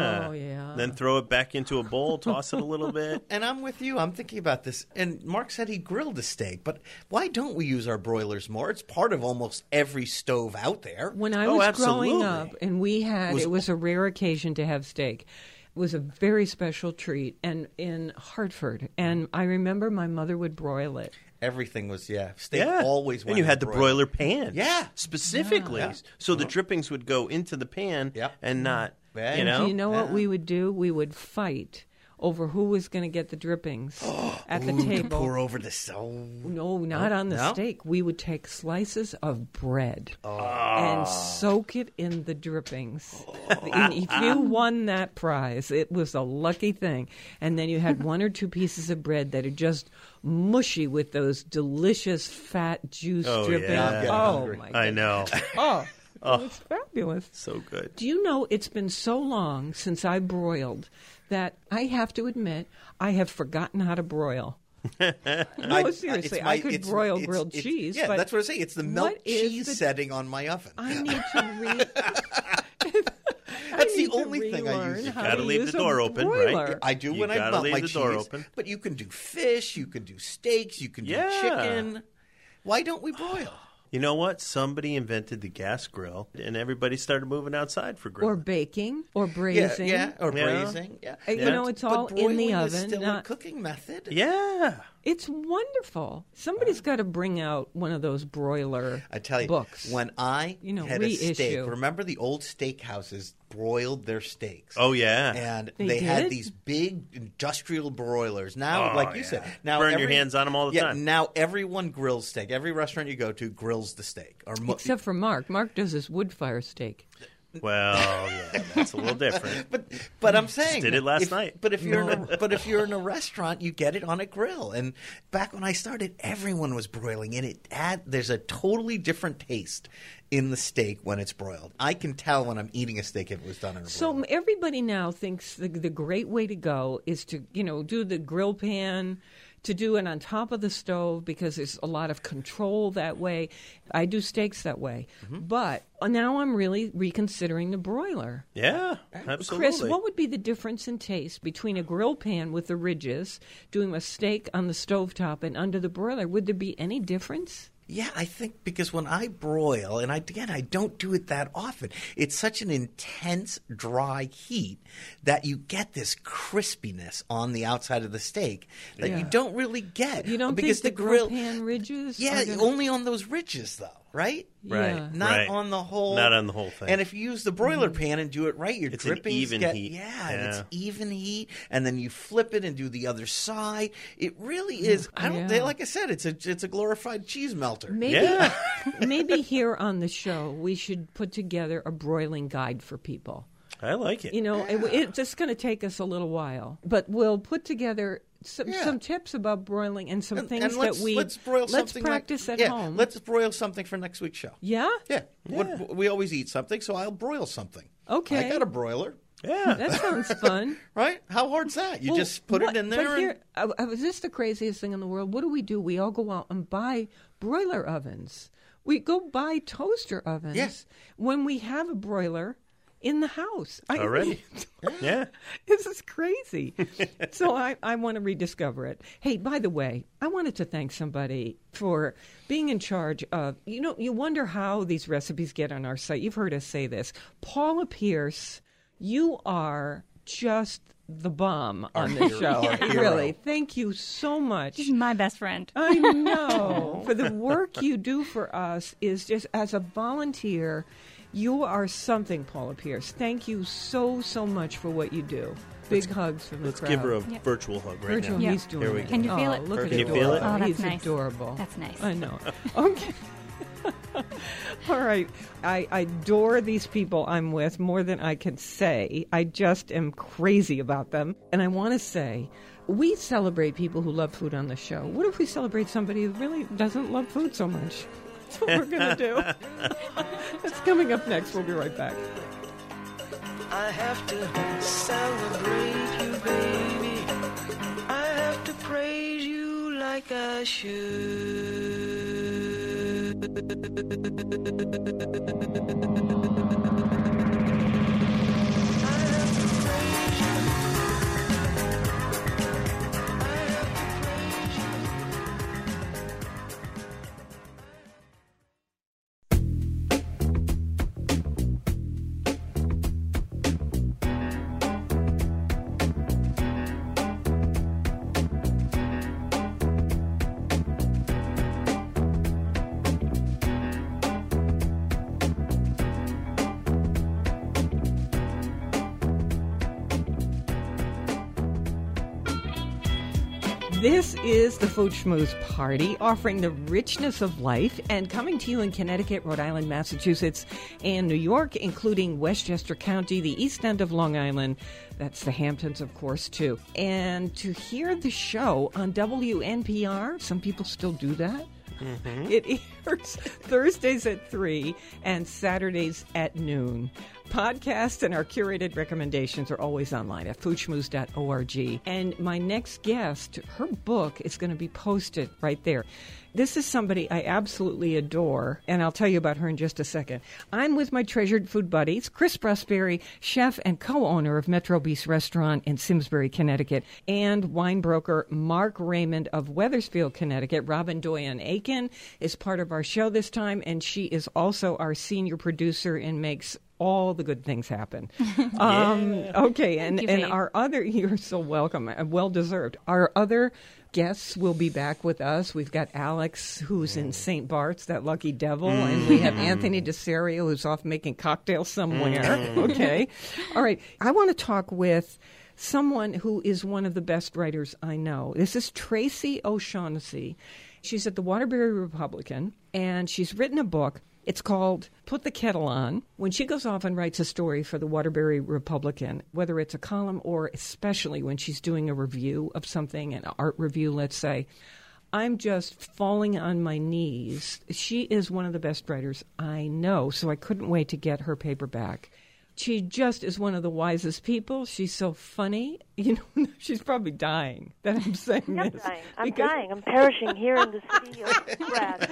yeah. Then throw it back into a bowl, toss it a little bit.
And I'm with you. I'm thinking about this. And Mark said he grilled a steak, but why don't we use our broilers more? It's part of almost every stove out there.
When I was growing up, and it was a rare occasion to have steak. It was a very special treat, and in Hartford. And I remember my mother would broil it.
Everything was, steak always went.
And you had the broiler pan.
Yeah.
Specifically. Yeah. So the drippings would go into the pan and not,
Do you know what we would do? We would fight over who was going to get the drippings at the table.
To pour over the stove.
No, not on the steak. We would take slices of bread and soak it in the drippings. And if you won that prize, it was a lucky thing. And then you had 1 or 2 pieces of bread that are just mushy with those delicious fat juice drippings.
Yeah.
Oh, my goodness.
I know.
It's fabulous.
So good.
Do you know it's been so long since I broiled that I have to admit I have forgotten how to broil. No, seriously, I could broil grilled cheese.
Yeah,
but
that's what I say. It's the milk cheese setting on my oven.
I need to
That's the only thing I use.
You got to leave the door open, right?
I do when I melt my cheese. But you can do fish, you can do steaks, you can do chicken. Why don't we broil?
You know what? Somebody invented the gas grill, and everybody started moving outside for grilling.
Or baking, or braising.
Or braising. Yeah.
You know, it's all in the oven.
Is still a cooking method.
Yeah.
It's wonderful. Somebody's got to bring out one of those broiler
I tell you,
books.
When I had
reissue.
a steak, remember the old steakhouses broiled their steaks?
Oh, yeah.
And they had these big industrial broilers. Now, like you said, now
burn your hands on them all the time.
Now everyone grills steak. Every restaurant you go to grills the steak.
Except for Mark. Mark does his wood fire steak.
Well, yeah, that's a little different.
But I'm saying,
just did it last night.
But if you're in a restaurant, you get it on a grill. And back when I started, everyone was broiling, and there's a totally different taste in the steak when it's broiled. I can tell when I'm eating a steak if it was done in a broiler.
So everybody now thinks the great way to go is to do the grill pan, to do it on top of the stove because there's a lot of control that way. I do steaks that way. Mm-hmm. But now I'm really reconsidering the broiler.
Yeah, absolutely.
Chris, what would be the difference in taste between a grill pan with the ridges, doing a steak on the stovetop and under the broiler? Would there be any difference?
Yeah, I think because when I broil, and I don't do it that often, it's such an intense, dry heat that you get this crispiness on the outside of the steak that you don't really get.
You don't
because
think the grill pan ridges?
Yeah, only on those ridges, though. Right?
Yeah.
Not on the whole.
Not on the whole thing.
And if you use the broiler pan and do it right, your drippings
an even heat.
Yeah, and it's even heat. And then you flip it and do the other side. It really is. Like I said, it's a glorified cheese melter.
Maybe here on the show we should put together a broiling guide for people.
I like it.
It's just going to take us a little while, but we'll put together some tips about broiling and some things let's practice at home.
Let's broil something for next week's show.
Yeah?
Yeah. We always eat something, so I'll broil something.
Okay.
I got a broiler.
Yeah.
That sounds fun.
Right? How hard's that? You just put it in there.
Is this the craziest thing in the world? What do? We all go out and buy broiler ovens. We go buy toaster ovens when we have a broiler in the house.
Already? Yeah.
This is crazy. So I want to rediscover it. Hey, by the way, I wanted to thank somebody for being in charge of, you wonder how these recipes get on our site. You've heard us say this. Paula Pierce, you are just the bomb on this show. Really. Thank you so much.
She's my best friend.
I know. For the work you do for us is just as a volunteer. You are something, Paula Pierce. Thank you so, so much for what you do. Big hugs from the crowd.
Let's give her a virtual hug right now.
He's doing
Here we
it.
go.
Can you feel it?
Look at
Can you feel it?
Oh, that's
He's
nice.
adorable.
That's nice.
I know. Okay. All right. I adore these people I'm with more than I can say. I just am crazy about them. And I want to say, we celebrate people who love food on the show. What if we celebrate somebody who really doesn't love food so much? That's what we're going to do. That's coming up next. We'll be right back.
I have to celebrate you, baby. I have to praise you like I should.
This is the Food Schmooze Party, offering the richness of life and coming to you in Connecticut, Rhode Island, Massachusetts, and New York, including Westchester County, the East End of Long Island. That's the Hamptons, of course, too. And to hear the show on WNPR, some people still do that. Mm-hmm. It airs Thursdays at 3 and Saturdays at noon. Podcasts and our curated recommendations are always online at foodschmooze.org. And my next guest, her book is going to be posted right there. This is somebody I absolutely adore, and I'll tell you about her in just a second. I'm with my treasured food buddies, Chris Prosperi, chef and co-owner of Metro Beast Restaurant in Simsbury, Connecticut, and wine broker Mark Raymond of Wethersfield, Connecticut. Robin Doyen-Aiken is part of our show this time, and she is also our senior producer and makes all the good things happen. Okay, and our other, you're so welcome, well-deserved. Our other guests will be back with us. We've got Alex, who's in St. Bart's, that lucky devil, and we have Anthony DeSerio, who's off making cocktails somewhere. Okay. All right. I want to talk with someone who is one of the best writers I know. This is Tracy O'Shaughnessy. She's at the Waterbury Republican, and she's written a book. It's called Put the Kettle On. When she goes off and writes a story for the Waterbury Republican, whether it's a column or especially when she's doing a review of something, an art review, let's say, I'm just falling on my knees. She is one of the best writers I know, so I couldn't wait to get her paperback. She just is one of the wisest people. She's so funny. You know, she's probably dying that I'm saying this.
I'm dying. I'm perishing here in the city of grass.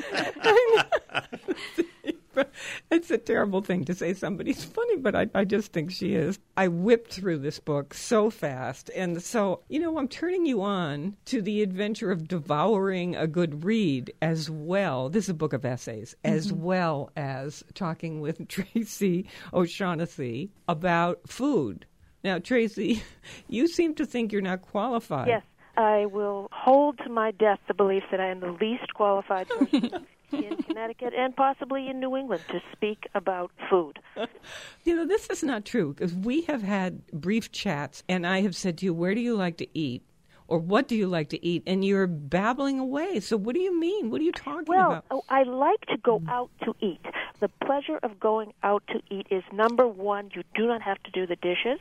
It's a terrible thing to say somebody's funny, but I just think she is. I whipped through this book so fast. And so, you know, I'm turning you on to the adventure of devouring a good read as well. This is a book of essays, as well as talking with Tracy O'Shaughnessy about food. Now, Tracy, you seem to think you're not qualified.
Yes, I will hold to my death the belief that I am the least qualified person in Connecticut and possibly in New England to speak about food.
You know, this is not true because we have had brief chats and I have said to you, where do you like to eat? Or what do you like to eat? And you're babbling away. So what do you mean? What are you talking about?
Well, I like to go out to eat. The pleasure of going out to eat is, number one, you do not have to do the dishes.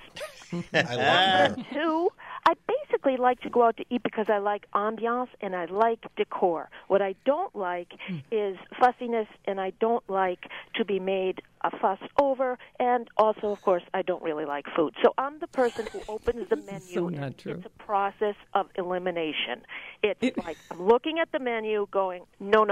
Number two, I basically like to go out to eat because I like ambiance and I like decor. What I don't like is fussiness, and I don't like to be made a fuss over, and also, of course, I don't really like food. So I'm the person who opens the menu.
So not true.
It's a process of elimination. It's like I'm looking at the menu going, no,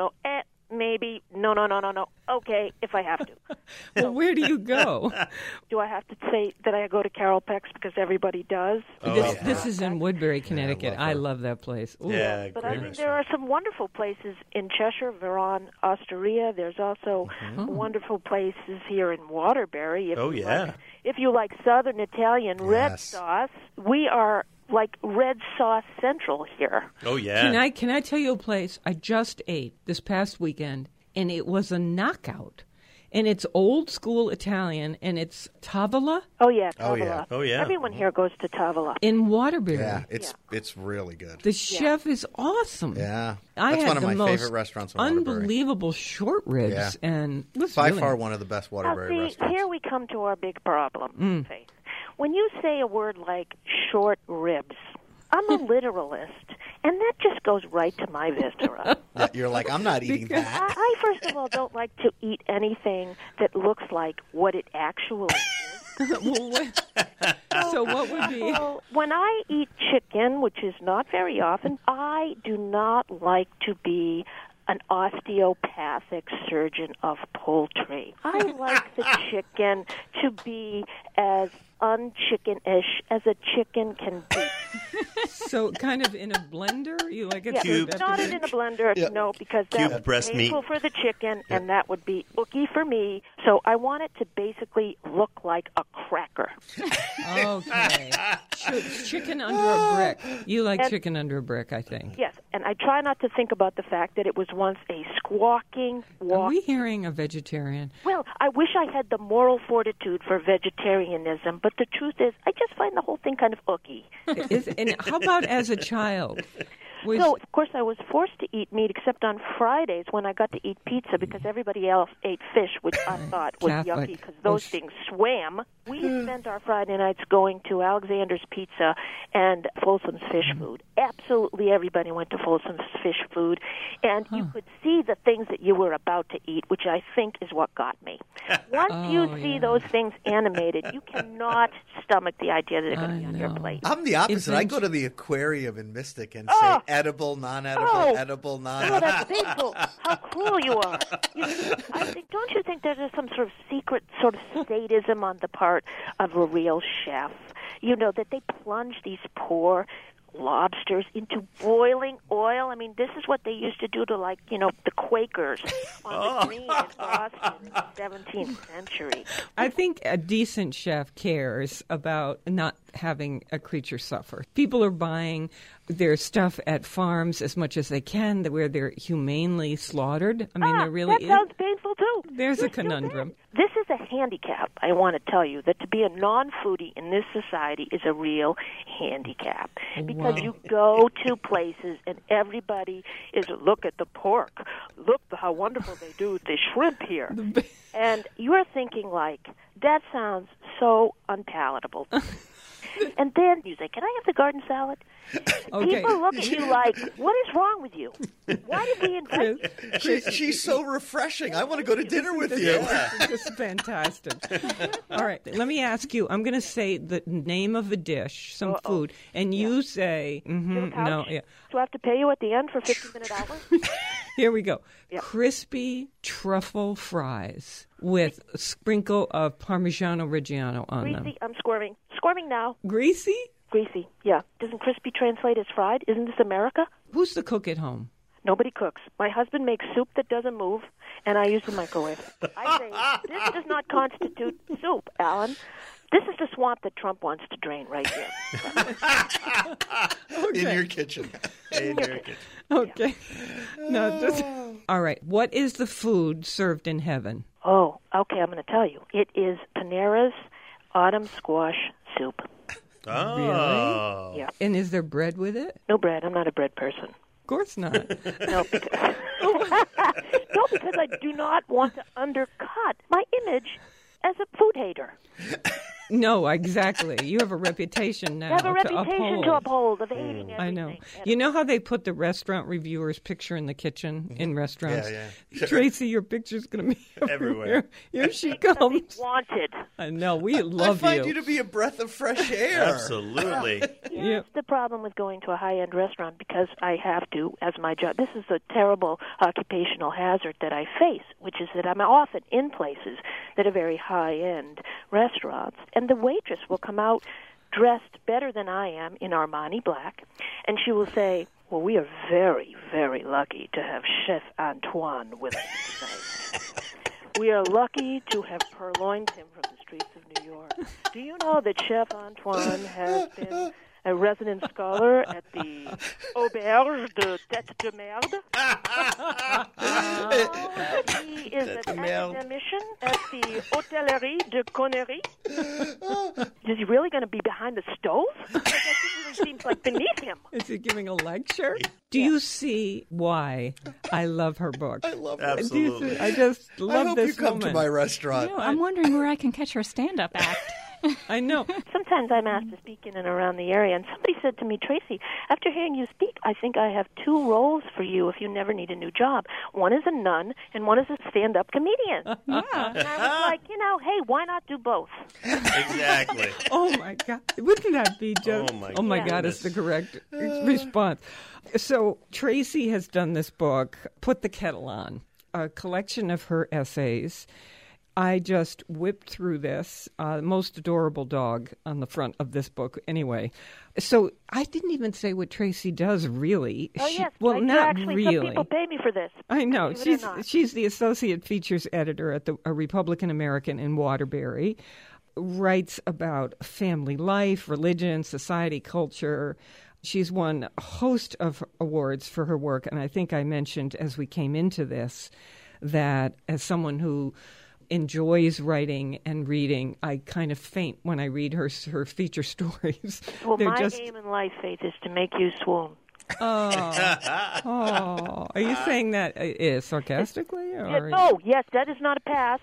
maybe, no. Okay, if I have to.
Well, where do you go?
Do I have to say that I go to Carol Peck's because everybody does?
This is in Woodbury, Connecticut. I love that place. Ooh.
Yeah,
but I mean, there are some wonderful places in Cheshire, Veron, Osteria. There's also wonderful places here in Waterbury. If you like Southern Italian red sauce, we are like red sauce central here.
Oh, yeah.
Can I tell you a place I just ate this past weekend, and it was a knockout. And it's old school Italian, and it's Tavola.
Oh, yeah, Tavola.
Oh, yeah.
Everyone here goes to Tavola.
In Waterbury.
Yeah, it's really good.
The chef is awesome.
Yeah.
I
That's
had
one of
the
my
most
favorite restaurants in Waterbury.
Unbelievable short ribs. And it was
by
really
far one of the best Waterbury restaurants.
Here we come to our big problem, Faith. When you say a word like short ribs, I'm a literalist, and that just goes right to my viscera.
You're like, I'm not eating that.
I, first of all, don't like to eat anything that looks like what it actually is.
So what would be?
Well, when I eat chicken, which is not very often, I do not like to be an osteopathic surgeon of poultry. I like the chicken to be as unchicken-ish as a chicken can be.
So kind of in a blender? You like it?
Cubed.
Not in a blender, no, because that would be painful for the chicken, and that would be ooky for me. So I want it to basically look like a cracker.
Okay. Chicken under a brick. You like chicken under a brick, I think.
Yes, and I try not to think about the fact that it was once a squawking walk.
Are we hearing a vegetarian?
Well, I wish I had the moral fortitude for vegetarianism, but the truth is, I just find the whole thing kind of ooky.
And how about as a child?
So, of course, I was forced to eat meat except on Fridays when I got to eat pizza because everybody else ate fish, which I thought was yucky because those things swam. We spent our Friday nights going to Alexander's Pizza and Folsom's Fish Food. Absolutely everybody went to Folsom's Fish Food, and you could see the things that you were about to eat, which I think is what got me. Once you see those things animated, you cannot stomach the idea that they're going to be on your plate.
I'm the opposite. I go to the aquarium in Mystic and say edible, non-edible, edible, non-edible.
Oh, that's painful. How cruel you are. Don't you think there's some sort of secret sort of sadism on the part of a real chef? You know, that they plunge these poor lobsters into boiling oil. I mean, this is what they used to do to, like, you know, the Quakers on the green in Boston in the 17th century.
I think a decent chef cares about not having a creature suffer. People are buying their stuff at farms as much as they can where they're humanely slaughtered. I mean, there really
that sounds painful, too.
There's a conundrum.
This is a handicap, I want to tell you, that to be a non-foodie in this society is a real handicap. Because you go to places and everybody is, look at the pork. Look how wonderful they do the shrimp here. And you're thinking, like, that sounds so unpalatable. And then you say, can I have the garden salad?
Okay.
People look at you like, what is wrong with you? Why did we invite you?
She's so refreshing. I want to go to dinner with you.
It's fantastic. All right, let me ask you. I'm going to say the name of a dish, some food, and you say, no. Yeah.
Do I have to pay you at the end for 15-minute hours?
Here we go. Yep. Crispy truffle fries with a sprinkle of Parmigiano Reggiano on them.
Greasy, I'm squirming. Squirming now.
Greasy?
Greasy, yeah. Doesn't crispy translate as fried? Isn't this America?
Who's the cook at home?
Nobody cooks. My husband makes soup that doesn't move, and I use the microwave. I say, this does not constitute soup, Alan. This is the swamp that Trump wants to drain right here.
Okay. In your kitchen.
In your kitchen.
Okay. No, all right. What is the food served in heaven?
Oh, okay, I'm going to tell you. It is Panera's autumn squash soup.
Oh.
Really?
Yeah.
And is there bread with it?
No bread. I'm not a bread person.
Of course not.
No, because I do not want to undercut my image as a food hater.
No, exactly. You have a reputation now.
I have a reputation to uphold of hating everything.
I know. You know how they put the restaurant reviewer's picture in the kitchen in restaurants?
Yeah.
Tracy, your picture's going to be
everywhere.
Here she comes.
Wanted.
I know. We love you.
I find you to be a breath of fresh air.
Absolutely.
Here's the problem with going to a high-end restaurant, because I have to, as my job. This is a terrible occupational hazard that I face, which is that I'm often in places that are very high-end restaurants, and the waitress will come out dressed better than I am in Armani black, and she will say, well, we are very, very lucky to have Chef Antoine with us tonight. We are lucky to have purloined him from the streets of New York. Do you know that Chef Antoine has been a resident scholar at the Auberge de Tête de Merde? He is an academician at the Hôtellerie de Connery. Is he really going to be behind the stove? That really seems like beneath him.
Is he giving a lecture? Do you see why I love her book?
I love her.
Absolutely.
I just love this woman.
I hope you come to my restaurant.
I'm wondering where I can catch her stand-up act.
I know.
Sometimes I'm asked to speak in and around the area, and somebody said to me, Tracy, after hearing you speak, I think I have 2 roles for you if you never need a new job. One is a nun, and one is a stand-up comedian.
Yeah.
And I was like, hey, why not do both?
Exactly.
Oh, my God. Wouldn't that be just...
Oh, my
God, it's the correct response. So Tracy has done this book, Put the Kettle On, a collection of her essays. I just whipped through this. Most adorable dog on the front of this book anyway. So I didn't even say what Tracy does, really.
Oh, yes.
Well, not
actually,
really.
Some people pay me for this.
I know. She's the associate features editor at a Republican American in Waterbury. Writes about family life, religion, society, culture. She's won a host of awards for her work. And I think I mentioned as we came into this that as someone who enjoys writing and reading, I kind of faint when I read her feature stories.
Well, my aim in life, Faith, is to make you swoon.
Oh. Are you saying that sarcastically? Or?
Oh, yes, that is not a pass.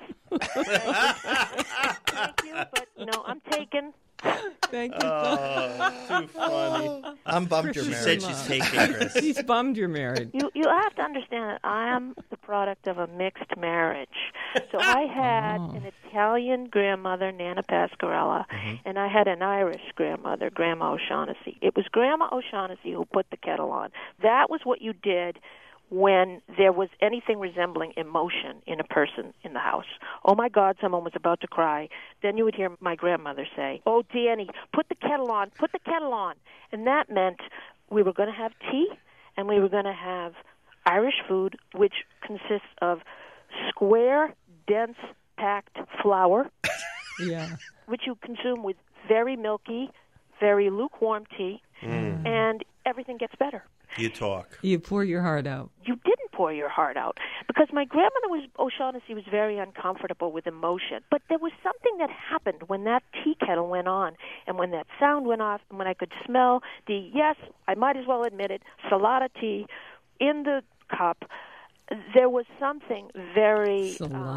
Thank you, but no, I'm taken.
Thank you.
Too funny.
I'm bummed
Chris
you're
She
married.
said she's taking Chris.
He's bummed you're married.
You have to understand that I am the product of a mixed marriage. So I had an Italian grandmother, Nana Pasquarella, and I had an Irish grandmother, Grandma O'Shaughnessy. It was Grandma O'Shaughnessy who put the kettle on. That was what you did when there was anything resembling emotion in a person in the house. Oh, my God, someone was about to cry. Then you would hear my grandmother say, oh, Danny, put the kettle on, put the kettle on. And that meant we were going to have tea, and we were going to have Irish food, which consists of square, dense, packed flour, which you consume with very milky, very lukewarm tea, and everything gets better.
You talk.
You pour your heart out.
You didn't pour your heart out because my grandmother O'Shaughnessy was very uncomfortable with emotion. But there was something that happened when that tea kettle went on and when that sound went off and when I could smell the, yes, I might as well admit it, Salata tea in the cup. There was something very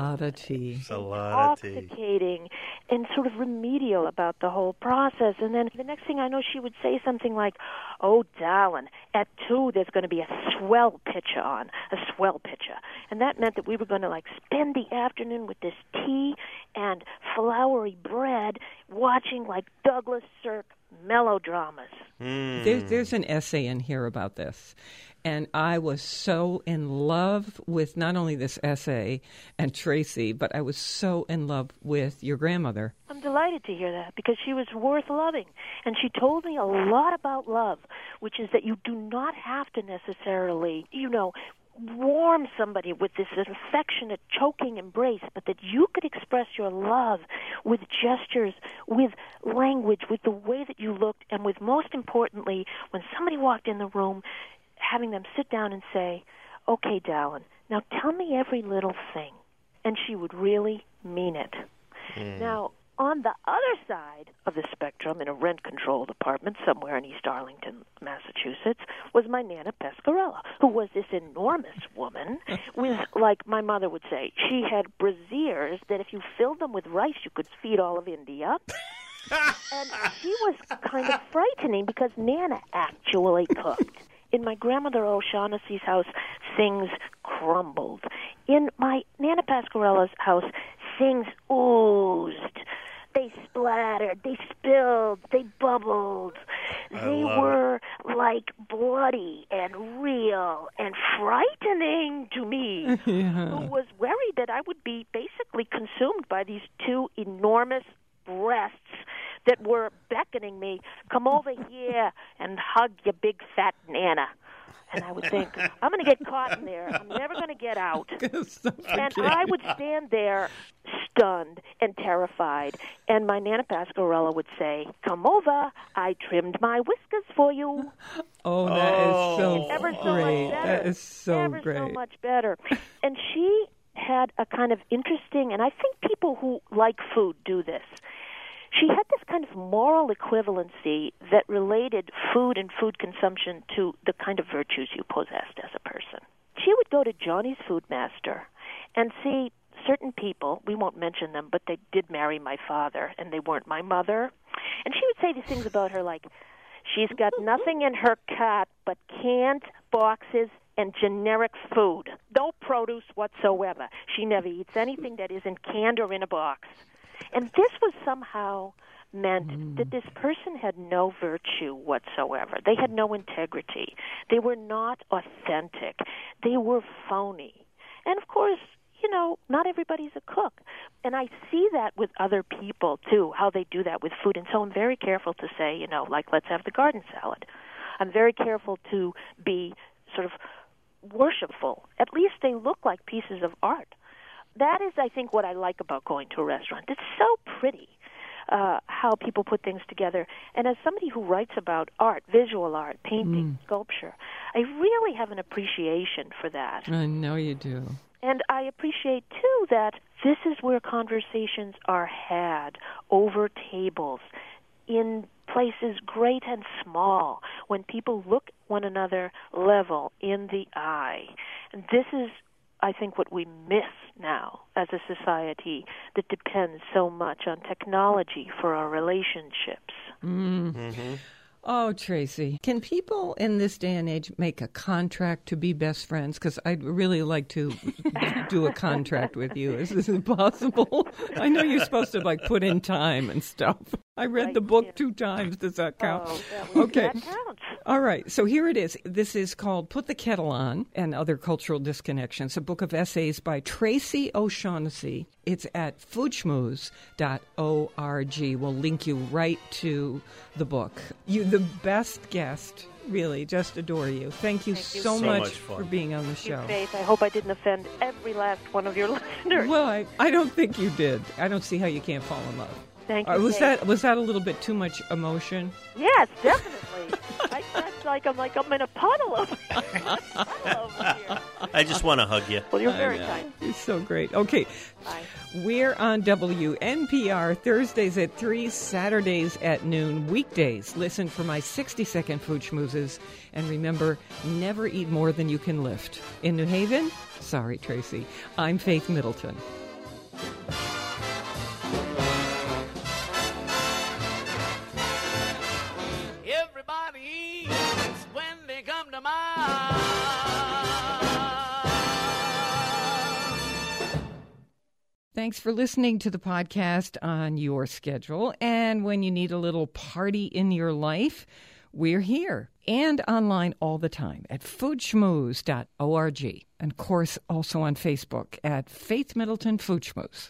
intoxicating and sort of remedial about the whole process. And then the next thing I know, she would say something like, oh, darling, at 2 there's going to be a swell picture on, a swell picture. And that meant that we were going to, spend the afternoon with this tea and floury bread watching, Douglas Sirk melodramas.
There's an essay in here about this. And I was so in love with not only this essay and Tracy, but I was so in love with your grandmother.
I'm delighted to hear that because she was worth loving. And she told me a lot about love, which is that you do not have to necessarily, warm somebody with this affectionate, choking embrace, but that you could express your love with gestures, with language, with the way that you looked, and with, most importantly, when somebody walked in the room, having them sit down and say, okay, darling, now tell me every little thing. And she would really mean it. Now, on the other side of the spectrum, in a rent-controlled apartment somewhere in East Arlington, Massachusetts, was my Nana Pasquarella, who was this enormous woman with, like my mother would say, she had braziers that if you filled them with rice, you could feed all of India. And she was kind of frightening because Nana actually cooked. In my grandmother O'Shaughnessy's house, things crumbled. In my Nana Pasquarella's house, things oozed. They splattered, they spilled, they bubbled. They were bloody and real and frightening to me, who was worried that I would be basically consumed by these two enormous breasts that were beckoning me, come over here and hug your big fat Nana. And I would think, I'm going to get caught in there. I'm never going to get out. And I would stand there stunned and terrified. And my Nana Pasquarella would say, come over. I trimmed my whiskers for you.
Oh, that is so
ever so
great.
much better.
That is so
ever
great.
so much better. And she had a kind of interesting, and I think people who like food do this. She had this kind of moral equivalency that related food and food consumption to the kind of virtues you possessed as a person. She would go to Johnny's Food Master and see certain people, we won't mention them, but they did marry my father, and they weren't my mother. And she would say these things about her like, she's got nothing in her cart but canned boxes and generic food. No produce whatsoever. She never eats anything that isn't canned or in a box. And this was somehow meant that this person had no virtue whatsoever. They had no integrity. They were not authentic. They were phony. And, of course, not everybody's a cook. And I see that with other people, too, how they do that with food. And so I'm very careful to say, let's have the garden salad. I'm very careful to be sort of worshipful. At least they look like pieces of art. That is, I think, what I like about going to a restaurant. It's so pretty how people put things together. And as somebody who writes about art, visual art, painting, sculpture, I really have an appreciation for that.
I know you do.
And I appreciate, too, that this is where conversations are had over tables in places great and small, when people look one another level in the eye. And this is, I think, what we miss now as a society that depends so much on technology for our relationships.
Mm-hmm. Oh, Tracy, can people in this day and age make a contract to be best friends? Because I'd really like to do a contract with you. Is this possible? I know you're supposed to, put in time and stuff. I read the book 2 times. Does that count? Okay.
That counts.
All right. So here it is. This is called Put the Kettle On and Other Cultural Disconnections, a book of essays by Tracy O'Shaughnessy. It's at foodschmooze.org. We'll link you right to the book. You're the best guest. Really, just adore you. Thank you so much for being on the show.
Faith, I hope I didn't offend every last one of your listeners.
Well, I don't think you did. I don't see how you can't fall in love.
Thank you.
Was that a little bit too much emotion?
Yes, definitely. I'm in a puddle over here.
I just want to hug you.
Well, you're very kind.
You're so great. Okay.
Bye.
We're on WNPR Thursdays at 3, Saturdays at noon, weekdays. Listen for my 60-second food schmoozes. And remember, never eat more than you can lift. In New Haven? Sorry, Tracy. I'm Faith Middleton.
Everybody eats when they come to mind.
Thanks for listening to the podcast on your schedule. And when you need a little party in your life, we're here and online all the time at foodschmooze.org. And of course, also on Facebook at Faith Middleton Food Schmooze.